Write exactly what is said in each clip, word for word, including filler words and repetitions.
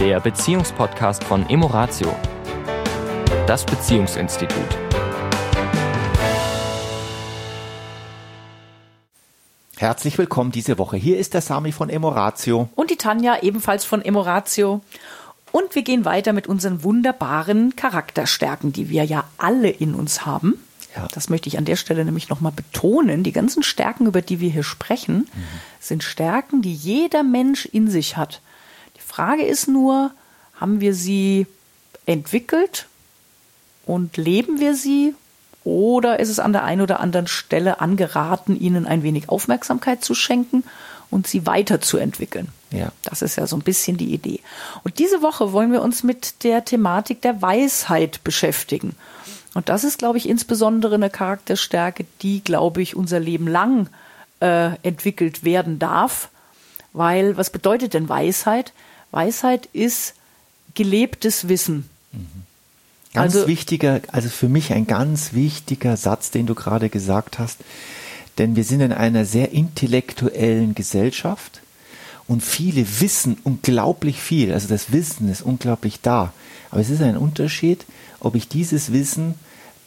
der Beziehungspodcast von Emoratio, das Beziehungsinstitut. Herzlich willkommen diese Woche. Hier ist der Sami von Emoratio. Und die Tanja, ebenfalls von Emoratio. Und wir gehen weiter mit unseren wunderbaren Charakterstärken, die wir ja alle in uns haben. Ja. Das möchte ich an der Stelle nämlich nochmal betonen. Die ganzen Stärken, über die wir hier sprechen, mhm. sind Stärken, die jeder Mensch in sich hat. Die Frage ist nur, haben wir sie entwickelt und leben wir sie? Oder ist es an der einen oder anderen Stelle angeraten, ihnen ein wenig Aufmerksamkeit zu schenken und sie weiterzuentwickeln? Ja. Das ist ja so ein bisschen die Idee. Und diese Woche wollen wir uns mit der Thematik der Weisheit beschäftigen. Und das ist, glaube ich, insbesondere eine Charakterstärke, die, glaube ich, unser Leben lang äh, entwickelt werden darf. Weil, was bedeutet denn Weisheit? Weisheit ist gelebtes Wissen. Mhm. Ganz also, wichtiger, also für mich ein ganz wichtiger Satz, den du gerade gesagt hast. Denn wir sind in einer sehr intellektuellen Gesellschaft und viele wissen unglaublich viel. Also das Wissen ist unglaublich da. Aber es ist ein Unterschied, ob ich dieses Wissen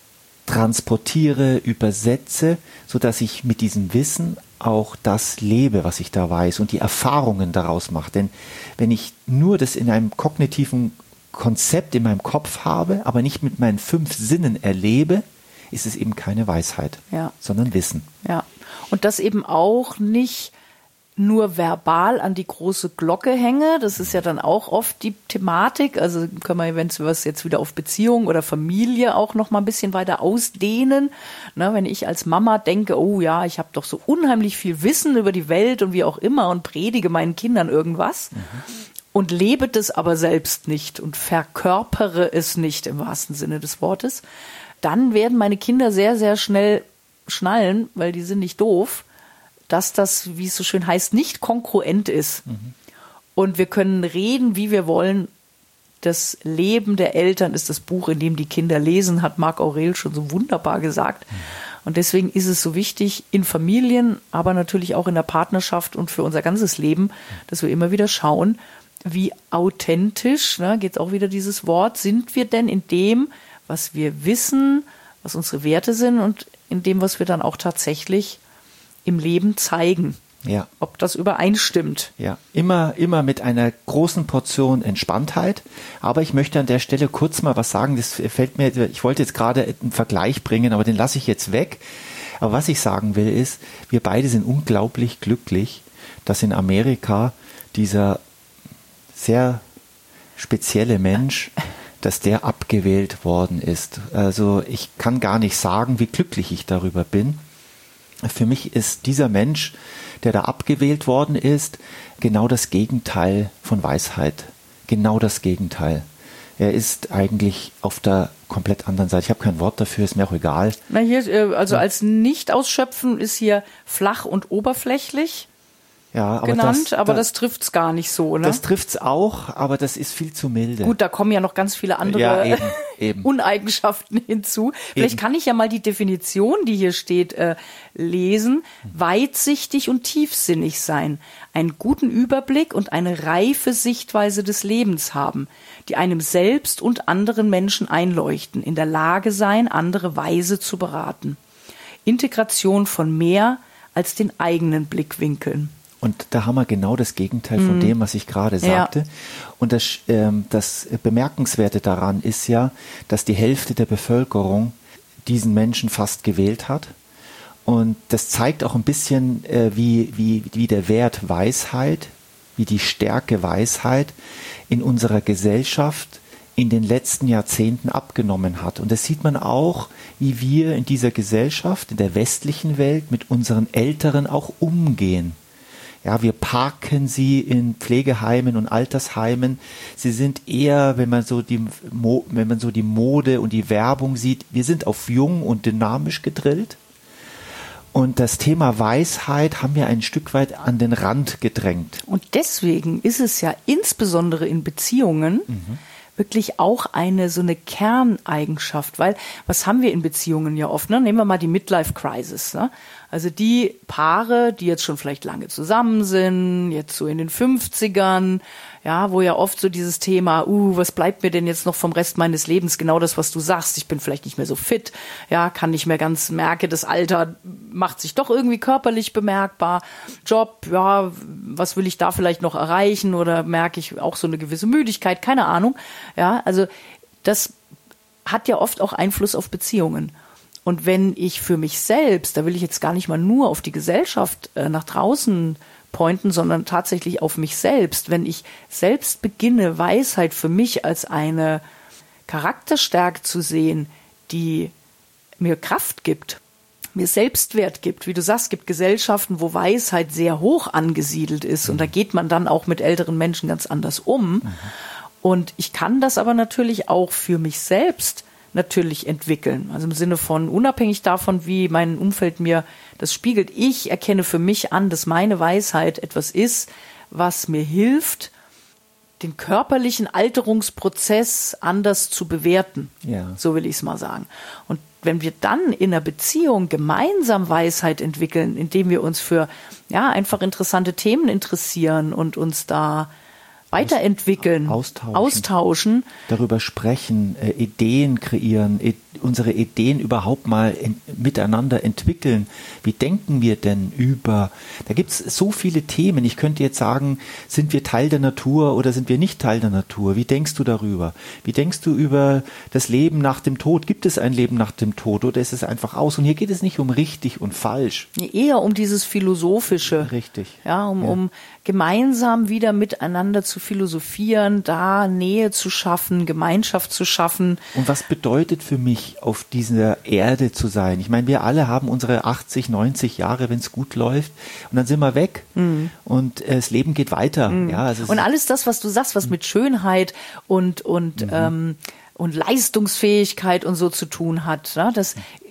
transportiere, übersetze, sodass ich mit diesem Wissen auch das lebe, was ich da weiß und die Erfahrungen daraus mache. Denn wenn ich nur das in einem kognitiven Konzept in meinem Kopf habe, aber nicht mit meinen fünf Sinnen erlebe, ist es eben keine Weisheit, ja. sondern Wissen. Ja, und das eben auch nicht nur verbal an die große Glocke hänge. Das ist ja dann auch oft die Thematik. Also können wir, wenn wir es jetzt wieder auf Beziehung oder Familie auch noch mal ein bisschen weiter ausdehnen. Na, wenn ich als Mama denke, oh ja, ich habe doch so unheimlich viel Wissen über die Welt und wie auch immer und predige meinen Kindern irgendwas. Mhm. Und lebe das aber selbst nicht und verkörpere es nicht im wahrsten Sinne des Wortes, dann werden meine Kinder sehr, sehr schnell schnallen, weil die sind nicht doof, dass das, wie es so schön heißt, nicht kongruent ist. Mhm. Und wir können reden, wie wir wollen. Das Leben der Eltern ist das Buch, in dem die Kinder lesen, hat Marc Aurel schon so wunderbar gesagt. Mhm. Und deswegen ist es so wichtig, in Familien, aber natürlich auch in der Partnerschaft und für unser ganzes Leben, dass wir immer wieder schauen, wie authentisch, ne, geht auch wieder dieses Wort, sind wir denn in dem, was wir wissen, was unsere Werte sind und in dem, was wir dann auch tatsächlich im Leben zeigen. Ja. Ob das übereinstimmt. Ja, immer, immer mit einer großen Portion Entspanntheit. Aber ich möchte an der Stelle kurz mal was sagen. Das fällt mir, ich wollte jetzt gerade einen Vergleich bringen, aber den lasse ich jetzt weg. Aber was ich sagen will ist, wir beide sind unglaublich glücklich, dass in Amerika dieser sehr spezielle Mensch, dass der abgewählt worden ist. Also ich kann gar nicht sagen, wie glücklich ich darüber bin. Für mich ist dieser Mensch, der da abgewählt worden ist, genau das Gegenteil von Weisheit. Genau das Gegenteil. Er ist eigentlich auf der komplett anderen Seite. Ich habe kein Wort dafür, ist mir auch egal. Na hier, also als Nicht-Ausschöpfen ist hier flach und oberflächlich. Ja, aber genannt, das, aber das, das trifft's gar nicht so, ne? Das trifft's auch, aber das ist viel zu milde. Gut, da kommen ja noch ganz viele andere ja, eben, eben. Uneigenschaften hinzu. Vielleicht eben. Kann ich ja mal die Definition, die hier steht, äh, lesen. Weitsichtig und tiefsinnig sein, einen guten Überblick und eine reife Sichtweise des Lebens haben, die einem selbst und anderen Menschen einleuchten, in der Lage sein, andere weise zu beraten. Integration von mehr als den eigenen Blickwinkeln. Und da haben wir genau das Gegenteil von mm. dem, was ich gerade sagte. Ja. Und das, ähm, das Bemerkenswerte daran ist ja, dass die Hälfte der Bevölkerung diesen Menschen fast gewählt hat. Und das zeigt auch ein bisschen, äh, wie, wie, wie der Wert Weisheit, wie die Stärke Weisheit in unserer Gesellschaft in den letzten Jahrzehnten abgenommen hat. Und das sieht man auch, wie wir in dieser Gesellschaft, in der westlichen Welt mit unseren Älteren auch umgehen. Ja, wir parken sie in Pflegeheimen und Altersheimen. Sie sind eher, wenn man so die, Mo- wenn man so die Mode und die Werbung sieht, wir sind auf jung und dynamisch gedrillt. Und das Thema Weisheit haben wir ein Stück weit an den Rand gedrängt. Und deswegen ist es ja insbesondere in Beziehungen mhm. wirklich auch eine so eine Kerneigenschaft, weil was haben wir in Beziehungen ja oft, ne? Nehmen wir mal die Midlife Crisis, ne? Also die Paare, die jetzt schon vielleicht lange zusammen sind, jetzt so in den fünfzigern, ja, wo ja oft so dieses Thema, uh, was bleibt mir denn jetzt noch vom Rest meines Lebens? Genau das, was du sagst. Ich bin vielleicht nicht mehr so fit, ja, kann nicht mehr ganz, merke, das Alter macht sich doch irgendwie körperlich bemerkbar. Job, ja, was will ich da vielleicht noch erreichen? Oder merke ich auch so eine gewisse Müdigkeit? Keine Ahnung. Ja, also das hat ja oft auch Einfluss auf Beziehungen. Und wenn ich für mich selbst, da will ich jetzt gar nicht mal nur auf die Gesellschaft äh, nach draußen pointen, sondern tatsächlich auf mich selbst, wenn ich selbst beginne, Weisheit für mich als eine Charakterstärke zu sehen, die mir Kraft gibt, mir Selbstwert gibt. Wie du sagst, es gibt Gesellschaften, wo Weisheit sehr hoch angesiedelt ist, und da geht man dann auch mit älteren Menschen ganz anders um. Mhm. Und ich kann das aber natürlich auch für mich selbst natürlich entwickeln. Also im Sinne von, unabhängig davon, wie mein Umfeld mir das spiegelt, ich erkenne für mich an, dass meine Weisheit etwas ist, was mir hilft, den körperlichen Alterungsprozess anders zu bewerten. Ja. So will ich es mal sagen. Und wenn wir dann in einer Beziehung gemeinsam Weisheit entwickeln, indem wir uns für ja einfach interessante Themen interessieren und uns da weiterentwickeln, austauschen, austauschen. darüber sprechen, äh, Ideen kreieren, e- unsere Ideen überhaupt mal in, miteinander entwickeln. Wie denken wir denn über, da gibt es so viele Themen. Ich könnte jetzt sagen, sind wir Teil der Natur oder sind wir nicht Teil der Natur? Wie denkst du darüber? Wie denkst du über das Leben nach dem Tod? Gibt es ein Leben nach dem Tod oder ist es einfach aus? Und hier geht es nicht um richtig und falsch. Eher um dieses Philosophische. Richtig. Ja, um, ja. um gemeinsam wieder miteinander zu philosophieren, da Nähe zu schaffen, Gemeinschaft zu schaffen. Und was bedeutet für mich, auf dieser Erde zu sein? Ich meine, wir alle haben unsere achtzig, neunzig Jahre, wenn es gut läuft, und dann sind wir weg mhm. und äh, das Leben geht weiter. Mhm. Ja, also und alles das, was du sagst, was mit Schönheit und, und, mhm. ähm, und Leistungsfähigkeit und so zu tun hat, ne? Das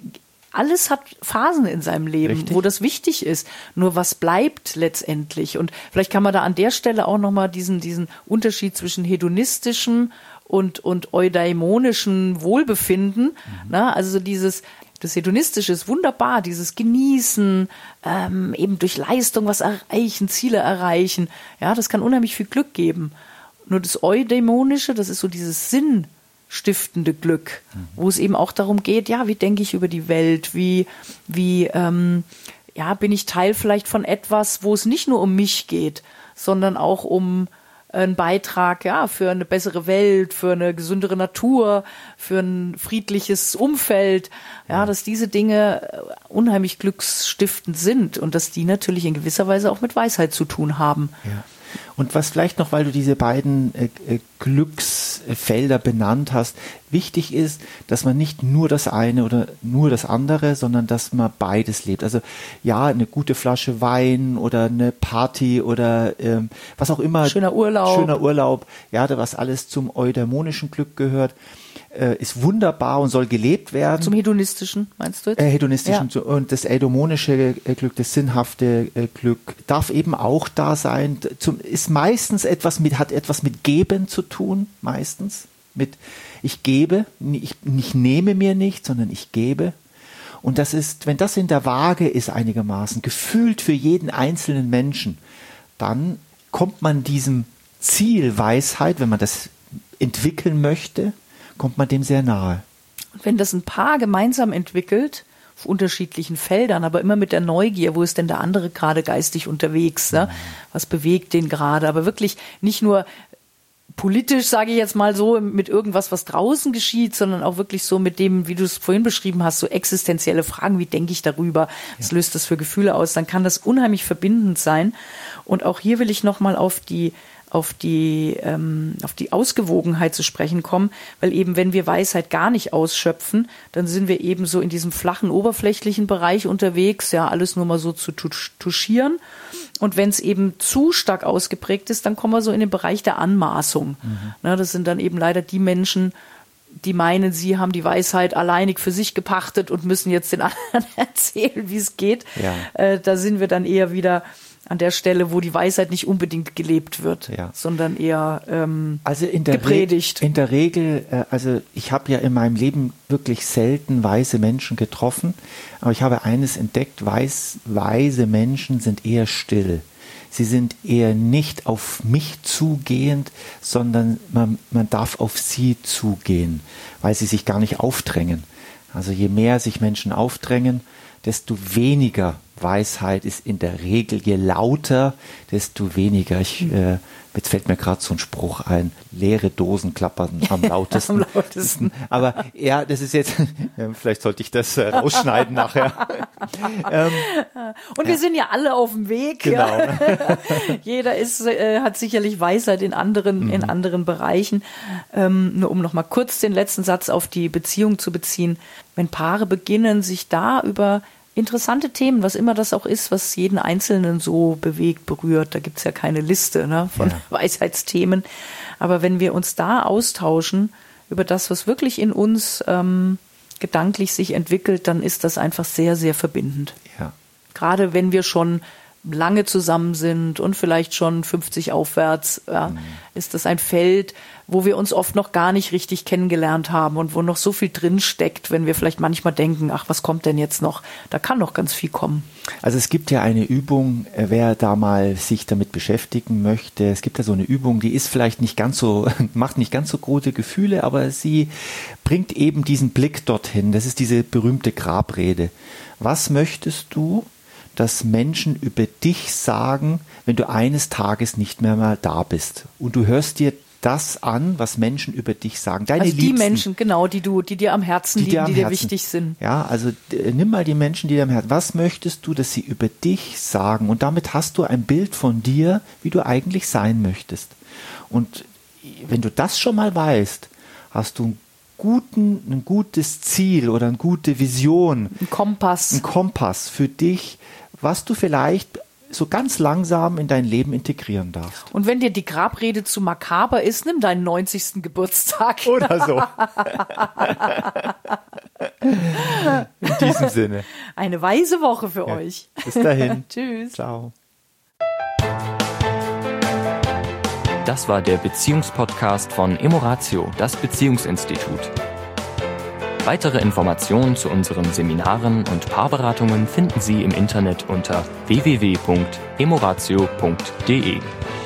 alles hat Phasen in seinem Leben, Richtig. Wo das wichtig ist. Nur was bleibt letztendlich? Und vielleicht kann man da an der Stelle auch nochmal diesen, diesen Unterschied zwischen hedonistischem und, und eudaimonischem Wohlbefinden, mhm. ne? Also dieses, das Hedonistische ist wunderbar, dieses Genießen, ähm, eben durch Leistung was erreichen, Ziele erreichen. Ja, das kann unheimlich viel Glück geben. Nur das Eudaimonische, das ist so dieses Sinn, stiftende Glück, mhm. wo es eben auch darum geht, ja, wie denke ich über die Welt, wie, wie ähm, ja, bin ich Teil vielleicht von etwas, wo es nicht nur um mich geht, sondern auch um einen Beitrag, ja, für eine bessere Welt, für eine gesündere Natur, für ein friedliches Umfeld, ja, dass diese Dinge unheimlich glücksstiftend sind und dass die natürlich in gewisser Weise auch mit Weisheit zu tun haben. Ja. Und was vielleicht noch, weil du diese beiden äh, Glücksfelder benannt hast, wichtig ist, dass man nicht nur das eine oder nur das andere, sondern dass man beides lebt. Also ja, eine gute Flasche Wein oder eine Party oder ähm, was auch immer. Schöner Urlaub. Schöner Urlaub, ja, was alles zum eudaimonischen Glück gehört, äh, ist wunderbar und soll gelebt werden. Zum hedonistischen, meinst du jetzt? Äh, hedonistischen ja. Und das eudaimonische Glück, das sinnhafte äh, Glück darf eben auch da sein. Zum, ist meistens etwas mit, hat etwas mit Geben zu tun, meistens. Mit ich gebe, ich, ich nehme mir nicht, sondern ich gebe. Und das ist, wenn das in der Waage ist einigermaßen, gefühlt für jeden einzelnen Menschen, dann kommt man diesem Ziel Weisheit, wenn man das entwickeln möchte, kommt man dem sehr nahe. Und wenn das ein Paar gemeinsam entwickelt, auf unterschiedlichen Feldern, aber immer mit der Neugier, wo ist denn der andere gerade geistig unterwegs, ne? Was bewegt den gerade, aber wirklich nicht nur politisch, sage ich jetzt mal so, mit irgendwas, was draußen geschieht, sondern auch wirklich so mit dem, wie du es vorhin beschrieben hast, so existenzielle Fragen, wie denke ich darüber, was löst das für Gefühle aus, dann kann das unheimlich verbindend sein. Und auch hier will ich nochmal auf die auf die ähm, auf die Ausgewogenheit zu sprechen kommen, weil eben, wenn wir Weisheit gar nicht ausschöpfen, dann sind wir eben so in diesem flachen, oberflächlichen Bereich unterwegs, ja, alles nur mal so zu touchieren. Und wenn es eben zu stark ausgeprägt ist, dann kommen wir so in den Bereich der Anmaßung. Mhm. Na, das sind dann eben leider die Menschen, die meinen, sie haben die Weisheit alleinig für sich gepachtet und müssen jetzt den anderen erzählen, wie es geht. Ja. Äh, da sind wir dann eher wieder an der Stelle, wo die Weisheit nicht unbedingt gelebt wird, ja. sondern eher ähm, also in der gepredigt. Re- in der Regel, äh, also ich habe ja in meinem Leben wirklich selten weise Menschen getroffen, aber ich habe eines entdeckt, weis, weise Menschen sind eher still. Sie sind eher nicht auf mich zugehend, sondern man, man darf auf sie zugehen, weil sie sich gar nicht aufdrängen. Also je mehr sich Menschen aufdrängen, desto weniger Weisheit ist in der Regel. Je lauter, desto weniger. Ich, äh, jetzt fällt mir gerade so ein Spruch ein, leere Dosen klappern am lautesten. am lautesten. Aber ja, das ist jetzt, vielleicht sollte ich das äh, rausschneiden nachher. ähm, Und wir ja. sind ja alle auf dem Weg. Genau. Ja. Jeder ist, äh, hat sicherlich Weisheit in anderen, mhm. in anderen Bereichen. Ähm, nur um noch mal kurz den letzten Satz auf die Beziehung zu beziehen. Wenn Paare beginnen, sich da über interessante Themen, was immer das auch ist, was jeden Einzelnen so bewegt, berührt. Da gibt's ja keine Liste ne, von ja. Weisheitsthemen. Aber wenn wir uns da austauschen über das, was wirklich in uns ähm, gedanklich sich entwickelt, dann ist das einfach sehr, sehr verbindend. Ja. Gerade wenn wir schon lange zusammen sind und vielleicht schon fünfzig aufwärts, ja, mhm. ist das ein Feld, wo wir uns oft noch gar nicht richtig kennengelernt haben und wo noch so viel drin steckt, wenn wir vielleicht manchmal denken, ach, was kommt denn jetzt noch? Da kann noch ganz viel kommen. Also es gibt ja eine Übung, wer da mal sich damit beschäftigen möchte, es gibt ja so eine Übung, die ist vielleicht nicht ganz so, macht nicht ganz so gute Gefühle, aber sie bringt eben diesen Blick dorthin. Das ist diese berühmte Grabrede. Was möchtest du, dass Menschen über dich sagen, wenn du eines Tages nicht mehr mal da bist? Und du hörst dir das an, was Menschen über dich sagen. Deine also die Liebsten, Menschen, genau, die du, die dir am Herzen die liegen, dir die dir Herzen, wichtig sind. Ja, also äh, nimm mal die Menschen, die dir am Herzen. Was möchtest du, dass sie über dich sagen? Und damit hast du ein Bild von dir, wie du eigentlich sein möchtest. Und wenn du das schon mal weißt, hast du einen guten, ein gutes Ziel oder eine gute Vision. Ein Kompass. Ein Kompass für dich, was du vielleicht so ganz langsam in dein Leben integrieren darfst. Und wenn dir die Grabrede zu makaber ist, nimm deinen neunzigsten Geburtstag. Oder so. In diesem Sinne. Eine weise Woche für ja. euch. Bis dahin. Tschüss. Ciao. Das war der Beziehungspodcast von Emoratio, das Beziehungsinstitut. Weitere Informationen zu unseren Seminaren und Paarberatungen finden Sie im Internet unter w w w punkt emoratio punkt d e.